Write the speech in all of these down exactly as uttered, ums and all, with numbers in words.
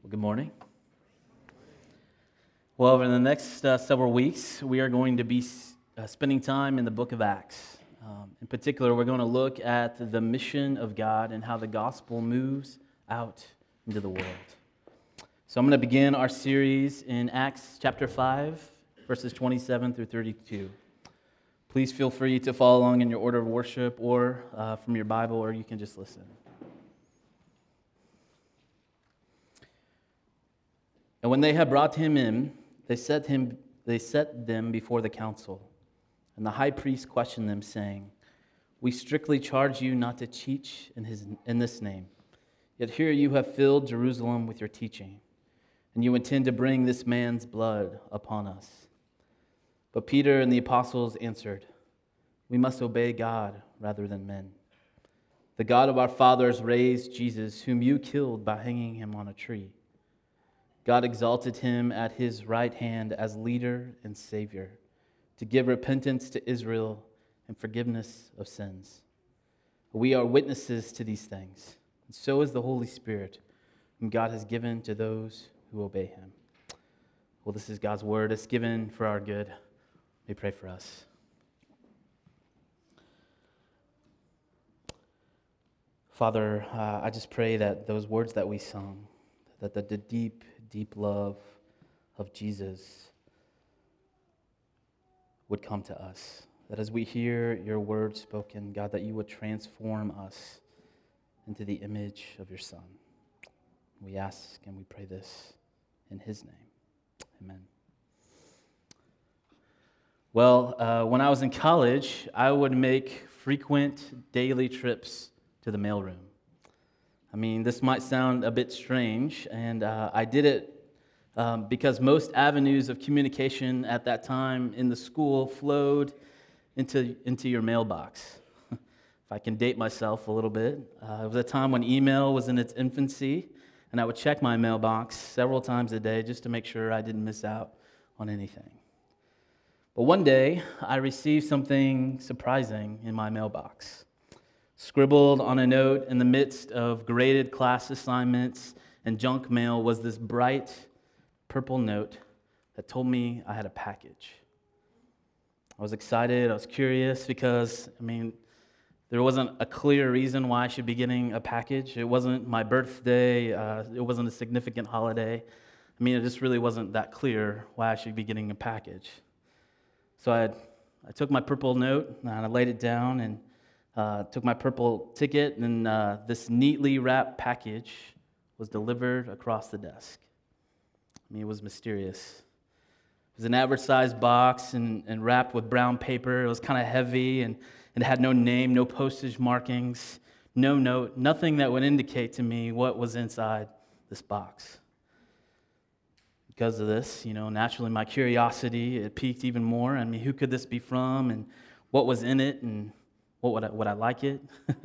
Well, good morning. Well, over the next uh, several weeks, we are going to be uh, spending time in the book of Acts. Um, in particular, we're going to look at the mission of God and how the gospel moves out into the world. So I'm going to begin our series in Acts chapter five, verses twenty-seven through thirty-two. Please feel free to follow along in your order of worship or uh, from your Bible, or you can just listen. And when they had brought him in, they set him, they set them before the council. And the high priest questioned them, saying, "We strictly charge you not to teach in his in this name. Yet here you have filled Jerusalem with your teaching, and you intend to bring this man's blood upon us." But Peter and the apostles answered, "We must obey God rather than men. The God of our fathers raised Jesus, whom you killed by hanging him on a tree. God exalted him at his right hand as leader and Savior, to give repentance to Israel and forgiveness of sins. We are witnesses to these things, and so is the Holy Spirit, whom God has given to those who obey him." Well, this is God's word. It's given for our good. Let me pray for us. Father, uh, I just pray that those words that we sung, that the, the deep, deep love of Jesus would come to us. That as we hear your word spoken, God, that you would transform us into the image of your Son. We ask and we pray this in his name. Amen. Well, uh, when I was in college, I would make frequent daily trips to the mailroom. I mean, this might sound a bit strange, and uh, I did it um, because most avenues of communication at that time in the school flowed into, into your mailbox. If I can date myself a little bit, uh, it was a time when email was in its infancy, and I would check my mailbox several times a day just to make sure I didn't miss out on anything. But one day, I received something surprising in my mailbox. Scribbled on a note in the midst of graded class assignments and junk mail was this bright purple note that told me I had a package. I was excited, I was curious because, I mean, there wasn't a clear reason why I should be getting a package. It wasn't my birthday, uh, it wasn't a significant holiday. I mean, it just really wasn't that clear why I should be getting a package. So I, I took my purple note and I laid it down and Uh, took my purple ticket, and uh, this neatly wrapped package was delivered across the desk. I mean, it was mysterious. It was an average-sized box and, and wrapped with brown paper. It was kind of heavy, and it had no name, no postage markings, no note, nothing that would indicate to me what was inside this box. Because of this, you know, naturally my curiosity, it piqued even more. I mean, who could this be from, and what was in it, and What would I, would I like it?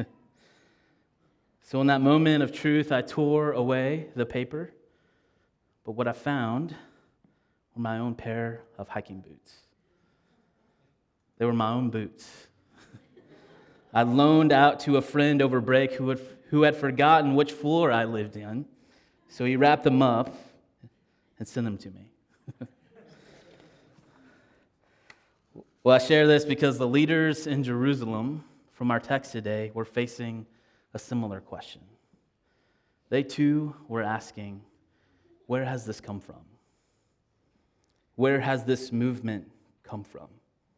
So in that moment of truth, I tore away the paper, but what I found were my own pair of hiking boots. They were my own boots. I loaned out to a friend over break who had, who had forgotten which floor I lived in, so he wrapped them up and sent them to me. Well, I share this because the leaders in Jerusalem from our text today were facing a similar question. They too were asking, where has this come from? Where has this movement come from?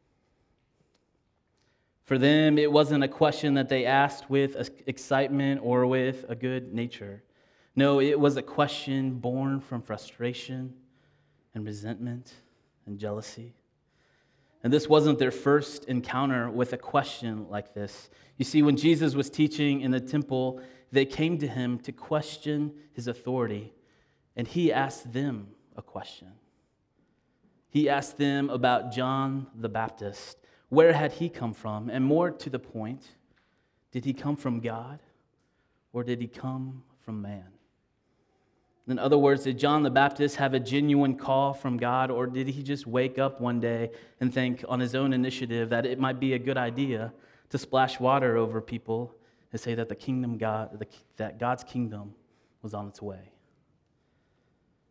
For them, it wasn't a question that they asked with excitement or with a good nature. No, it was a question born from frustration and resentment and jealousy. And this wasn't their first encounter with a question like this. You see, when Jesus was teaching in the temple, they came to him to question his authority, and he asked them a question. He asked them about John the Baptist. Where had he come from? And more to the point, did he come from God, or did he come from man? In other words, did John the Baptist have a genuine call from God, or did he just wake up one day and think on his own initiative that it might be a good idea to splash water over people and say that the kingdom God, that God's kingdom was on its way?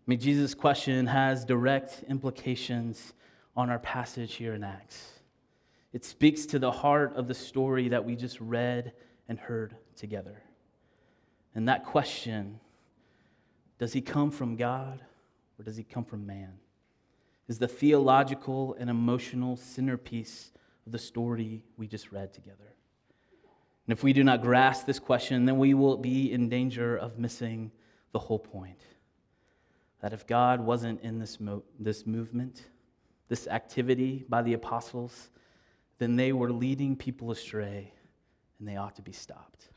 mean, Jesus' question has direct implications on our passage here in Acts. It speaks to the heart of the story that we just read and heard together. And that question, does he come from God or does he come from man, is the theological and emotional centerpiece of the story we just read together. And if we do not grasp this question, then we will be in danger of missing the whole point. That if God wasn't in this mo- this movement, this activity by the apostles, then they were leading people astray and they ought to be stopped.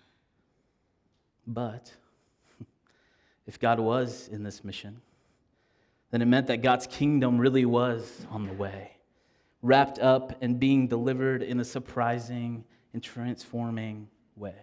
But if God was in this mission, then it meant that God's kingdom really was on the way, wrapped up and being delivered in a surprising and transforming way.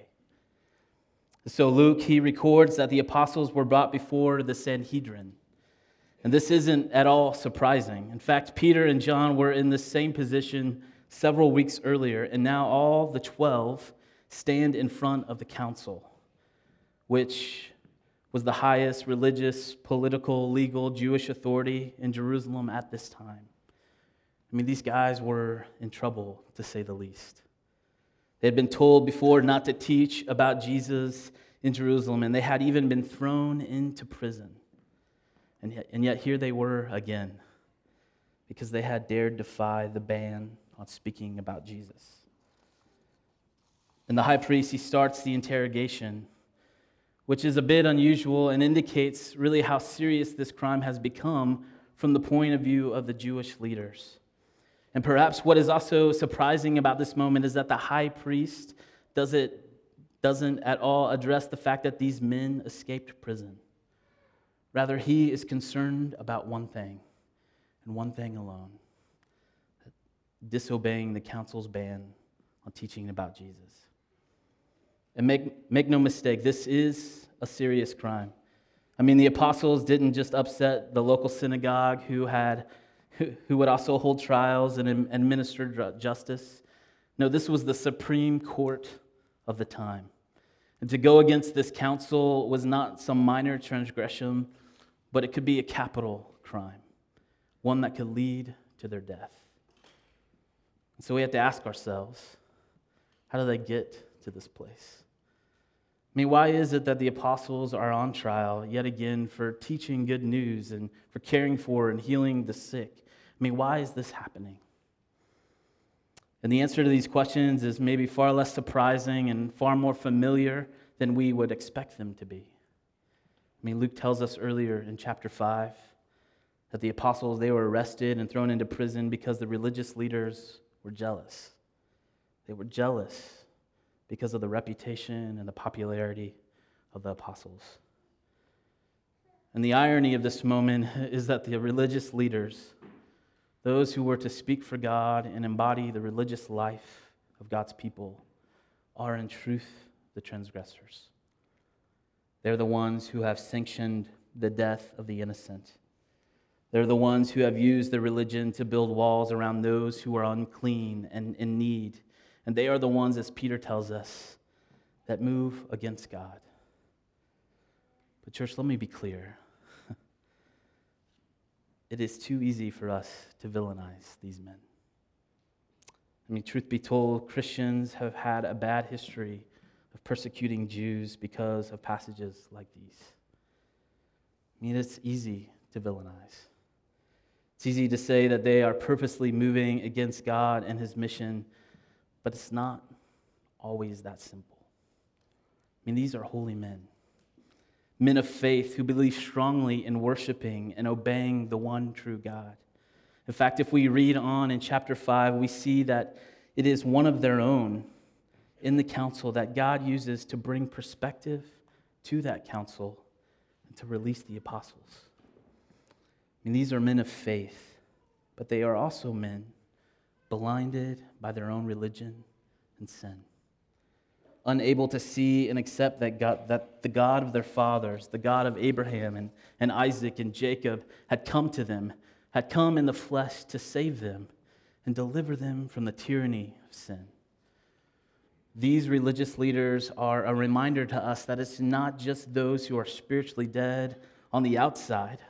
So Luke, he records that the apostles were brought before the Sanhedrin. And this isn't at all surprising. In fact, Peter and John were in the same position several weeks earlier, and now all the twelve stand in front of the council, which was the highest religious, political, legal, Jewish authority in Jerusalem at this time. I mean, these guys were in trouble, to say the least. They had been told before not to teach about Jesus in Jerusalem, and they had even been thrown into prison. And yet, and yet here they were again, because they had dared defy the ban on speaking about Jesus. And the high priest, he starts the interrogation, which is a bit unusual and indicates really how serious this crime has become from the point of view of the Jewish leaders. And perhaps what is also surprising about this moment is that the high priest does it, doesn't at all address the fact that these men escaped prison. Rather, he is concerned about one thing, and one thing alone: disobeying the council's ban on teaching about Jesus. And make, make no mistake, this is a serious crime. I mean, the apostles didn't just upset the local synagogue who had who, who would also hold trials and administer justice. No, this was the Supreme Court of the time. And to go against this council was not some minor transgression, but it could be a capital crime, one that could lead to their death. And so we have to ask ourselves, how do they get to this place? I mean, why is it that the apostles are on trial yet again for teaching good news and for caring for and healing the sick? I mean, why is this happening? And the answer to these questions is maybe far less surprising and far more familiar than we would expect them to be. I mean, Luke tells us earlier in chapter five that the apostles, they were arrested and thrown into prison because the religious leaders were jealous. They were jealous because of the reputation and the popularity of the apostles. And the irony of this moment is that the religious leaders, those who were to speak for God and embody the religious life of God's people, are in truth the transgressors. They're the ones who have sanctioned the death of the innocent. They're the ones who have used their religion to build walls around those who are unclean and in need. And they are the ones, as Peter tells us, that move against God. But church, let me be clear. It is too easy for us to villainize these men. I mean, truth be told, Christians have had a bad history of persecuting Jews because of passages like these. I mean, it's easy to villainize. It's easy to say that they are purposely moving against God and his mission, but it's not always that simple. I mean, these are holy men. Men of faith who believe strongly in worshiping and obeying the one true God. In fact, if we read on in chapter five, we see that it is one of their own in the council that God uses to bring perspective to that council and to release the apostles. I mean, these are men of faith, but they are also men blinded by their own religion and sin, unable to see and accept that God, that the God of their fathers, the God of Abraham and, and Isaac and Jacob, had come to them, had come in the flesh to save them and deliver them from the tyranny of sin. These religious leaders are a reminder to us that it's not just those who are spiritually dead on the outside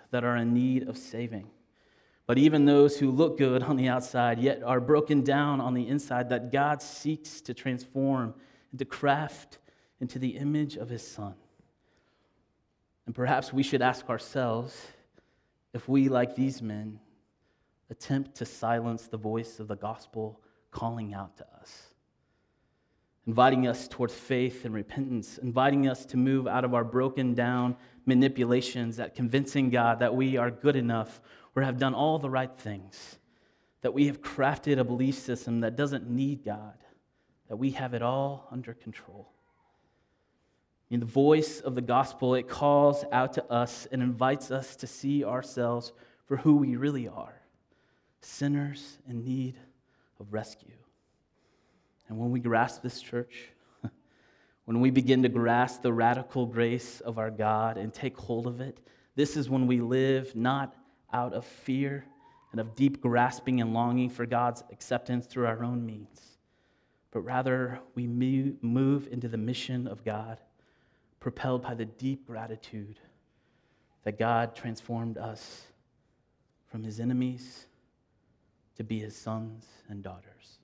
that are in need of saving. But even those who look good on the outside, yet are broken down on the inside, that God seeks to transform and to craft into the image of his Son. And perhaps we should ask ourselves if we, like these men, attempt to silence the voice of the gospel calling out to us, inviting us towards faith and repentance, inviting us to move out of our broken down manipulations at convincing God that we are good enough or have done all the right things, that we have crafted a belief system that doesn't need God, that we have it all under control. In the voice of the gospel, it calls out to us and invites us to see ourselves for who we really are, sinners in need of rescue. And when we grasp this, church, when we begin to grasp the radical grace of our God and take hold of it, this is when we live not out of fear and of deep grasping and longing for God's acceptance through our own means, but rather we move into the mission of God, propelled by the deep gratitude that God transformed us from his enemies to be his sons and daughters.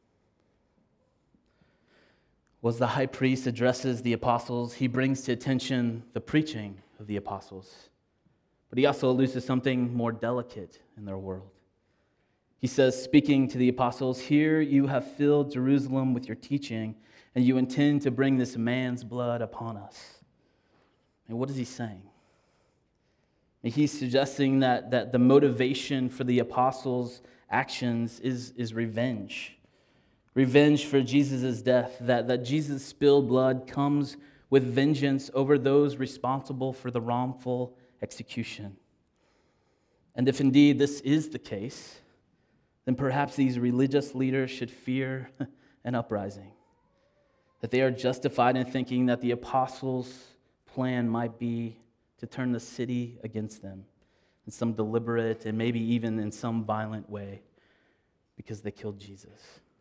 As the high priest addresses the apostles, he brings to attention the preaching of the apostles. But he also alludes to something more delicate in their world. He says, speaking to the apostles, "Here you have filled Jerusalem with your teaching, and you intend to bring this man's blood upon us." And what is he saying? He's suggesting that, that the motivation for the apostles' actions is, is revenge. Revenge for Jesus' death, that, that Jesus' spilled blood comes with vengeance over those responsible for the wrongful execution. And if indeed this is the case, then perhaps these religious leaders should fear an uprising, that they are justified in thinking that the apostles' plan might be to turn the city against them in some deliberate and maybe even in some violent way because they killed Jesus.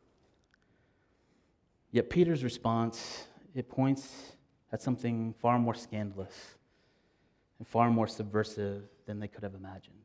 Yet Peter's response, it points at something far more scandalous and far more subversive than they could have imagined.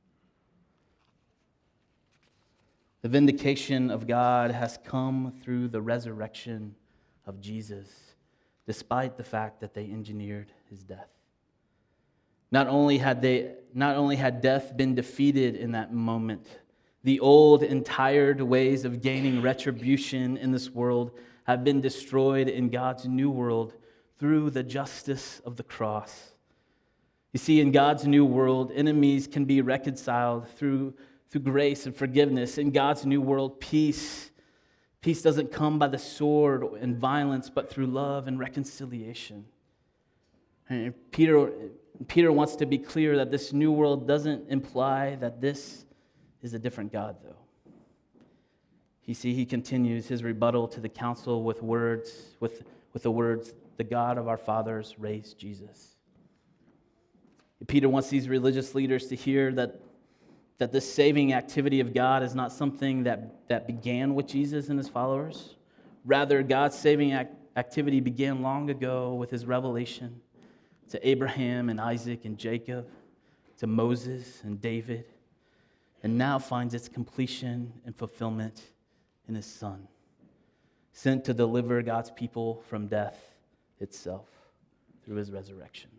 The vindication of God has come through the resurrection of Jesus, despite the fact that they engineered his death. Not only had they, not only had death been defeated in that moment, the old and tired ways of gaining retribution in this world have been destroyed in God's new world through the justice of the cross. You see, in God's new world, enemies can be reconciled through, through grace and forgiveness. In God's new world, peace, peace doesn't come by the sword and violence, but through love and reconciliation. And Peter, Peter wants to be clear that this new world doesn't imply that this is a different God, though. You see, he continues his rebuttal to the council with words, with, with the words, "The God of our fathers raised Jesus." Peter wants these religious leaders to hear that, that this saving activity of God is not something that, that began with Jesus and his followers. Rather, God's saving act, activity began long ago with his revelation to Abraham and Isaac and Jacob, to Moses and David, and now finds its completion and fulfillment in his Son, sent to deliver God's people from death itself through his resurrection.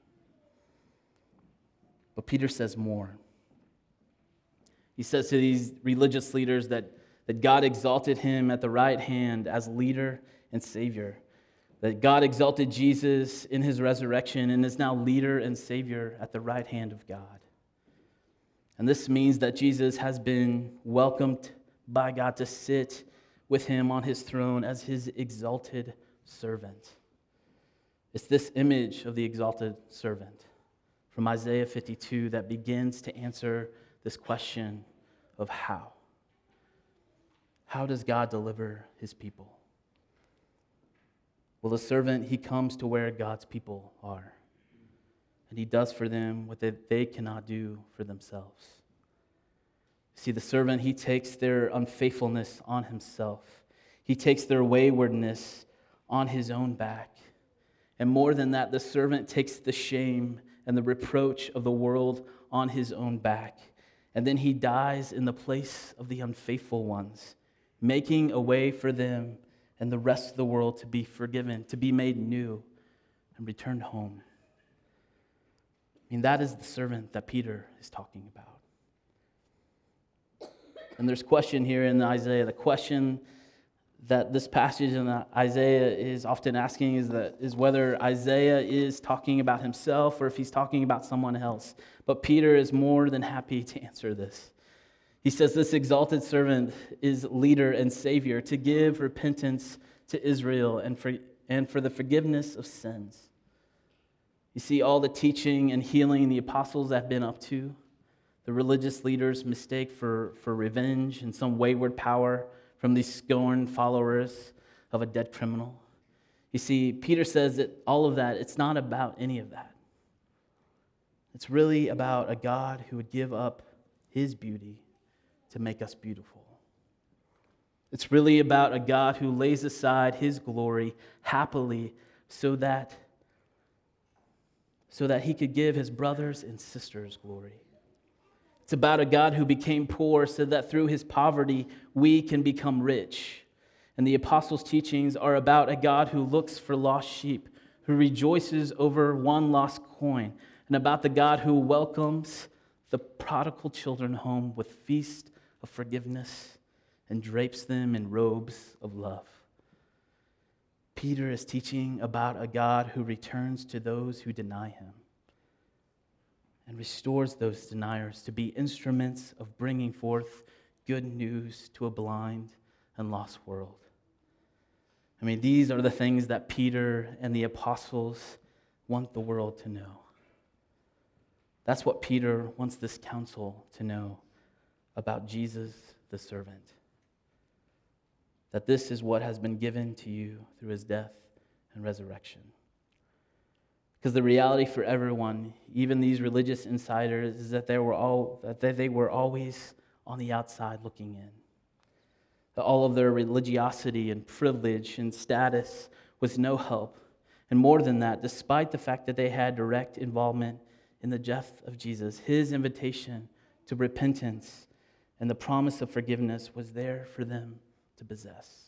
But Peter says more. He says to these religious leaders that, that God exalted him at the right hand as leader and Savior, that God exalted Jesus in his resurrection and is now leader and Savior at the right hand of God. And this means that Jesus has been welcomed by God to sit with him on his throne as his exalted servant. It's this image of the exalted servant from Isaiah fifty-two that begins to answer this question of how. How does God deliver his people? Well, the servant, he comes to where God's people are, and he does for them what they cannot do for themselves. See, the servant, he takes their unfaithfulness on himself. He takes their waywardness on his own back. And more than that, the servant takes the shame and the reproach of the world on his own back. And then he dies in the place of the unfaithful ones, making a way for them and the rest of the world to be forgiven, to be made new, and returned home. I mean, that is the servant that Peter is talking about. And there's a question here in Isaiah. The question that this passage in Isaiah is often asking is that is whether Isaiah is talking about himself or if he's talking about someone else. But Peter is more than happy to answer this. He says this exalted servant is leader and savior to give repentance to Israel and for, and for the forgiveness of sins. You see, all the teaching and healing the apostles have been up to, the religious leaders' mistake for, for revenge and some wayward power from these scorned followers of a dead criminal. You see, Peter says that all of that, it's not about any of that. It's really about a God who would give up his beauty to make us beautiful. It's really about a God who lays aside his glory happily so that, so that he could give his brothers and sisters glory. It's about a God who became poor so that through his poverty we can become rich. And the apostles' teachings are about a God who looks for lost sheep, who rejoices over one lost coin, and about the God who welcomes the prodigal children home with feast of forgiveness and drapes them in robes of love. Peter is teaching about a God who returns to those who deny him and restores those deniers to be instruments of bringing forth good news to a blind and lost world. I mean, these are the things that Peter and the apostles want the world to know. That's what Peter wants this council to know about Jesus the servant. That this is what has been given to you through his death and resurrection. Because the reality for everyone, even these religious insiders, is that they were all that they were always on the outside looking in. That all of their religiosity and privilege and status was no help. And more than that, despite the fact that they had direct involvement in the death of Jesus, his invitation to repentance and the promise of forgiveness was there for them to possess.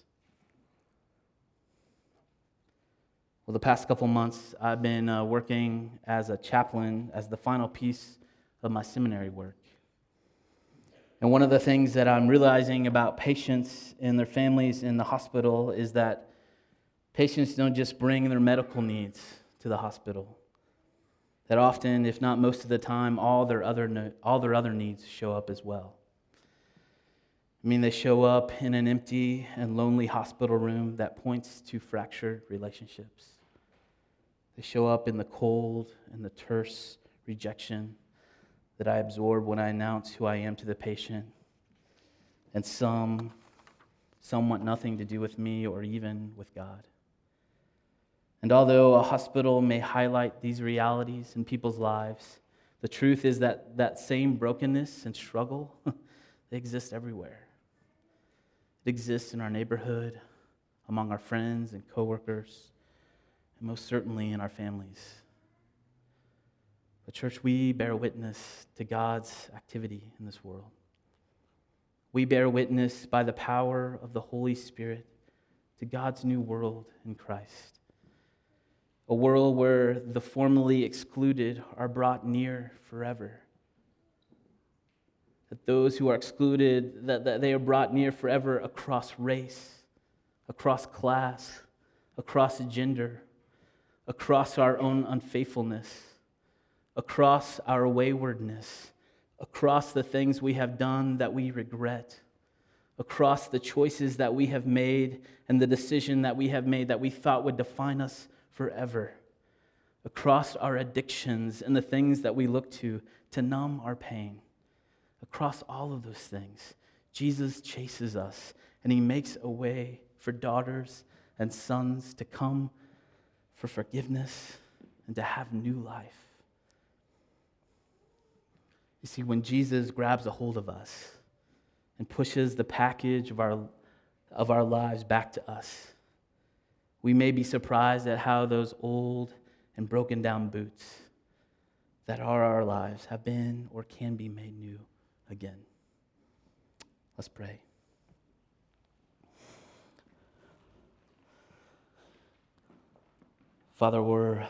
Well, the past couple months, I've been uh, working as a chaplain as the final piece of my seminary work. And one of the things that I'm realizing about patients and their families in the hospital is that patients don't just bring their medical needs to the hospital. That often, if not most of the time, all their other no- all their other needs show up as well. I mean, they show up in an empty and lonely hospital room that points to fractured relationships. They show up in the cold and the terse rejection that I absorb when I announce who I am to the patient. And some, some want nothing to do with me or even with God. And although a hospital may highlight these realities in people's lives, the truth is that that same brokenness and struggle, they exist everywhere. It exists in our neighborhood, among our friends and coworkers, and most certainly in our families. But church, we bear witness to God's activity in this world. We bear witness by the power of the Holy Spirit to God's new world in Christ. A world where the formerly excluded are brought near forever. That those who are excluded, that, that they are brought near forever across race, across class, across gender, across our own unfaithfulness, across our waywardness, across the things we have done that we regret, across the choices that we have made and the decision that we have made that we thought would define us forever, across our addictions and the things that we look to to numb our pain. Across all of those things, Jesus chases us, and he makes a way for daughters and sons to come for forgiveness and to have new life. You see, when Jesus grabs a hold of us and pushes the package of our, of our lives back to us, we may be surprised at how those old and broken down boots that are our lives have been or can be made new again. Let's pray. Father, we're,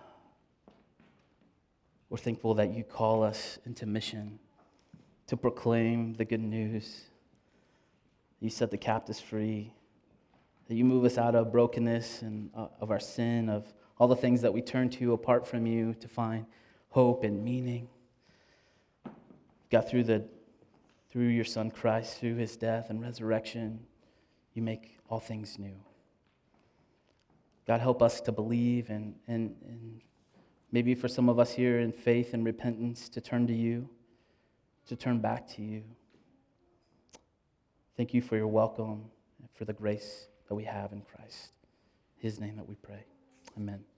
we're thankful that you call us into mission to proclaim the good news. You set the captives free, that you move us out of brokenness and uh, of our sin, of all the things that we turn to apart from you to find hope and meaning. God, through the through your Son Christ, through his death and resurrection, you make all things new. God, help us to believe and, and, and maybe for some of us here in faith and repentance to turn to you, to turn back to you. Thank you for your welcome and for the grace that we have in Christ. In his name that we pray. Amen.